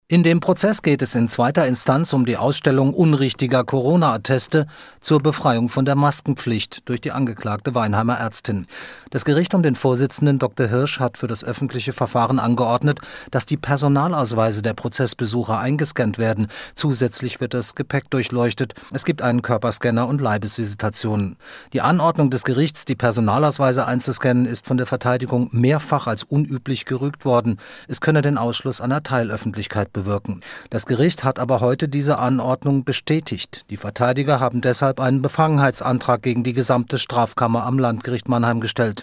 In dem Prozess geht es in zweiter Instanz um die Ausstellung unrichtiger Corona-Atteste zur Befreiung von der Maskenpflicht durch die angeklagte Weinheimer Ärztin. Das Gericht um den Vorsitzenden Dr. Hirsch hat für das öffentliche Verfahren angeordnet, dass die Personalausweise der Prozessbesucher eingescannt werden. Zusätzlich wird das Gepäck durchleuchtet. Es gibt einen Körperscanner und Leibesvisitationen. Die Anordnung des Gerichts, die Personalausweise einzuscannen, ist von der Verteidigung mehrfach als unüblich gerügt worden. Es könne den Ausschluss einer Teilöffentlichkeit bewirken. Das Gericht hat aber heute diese Anordnung bestätigt. Die Verteidiger haben deshalb einen Befangenheitsantrag gegen die gesamte Strafkammer am Landgericht Mannheim gestellt.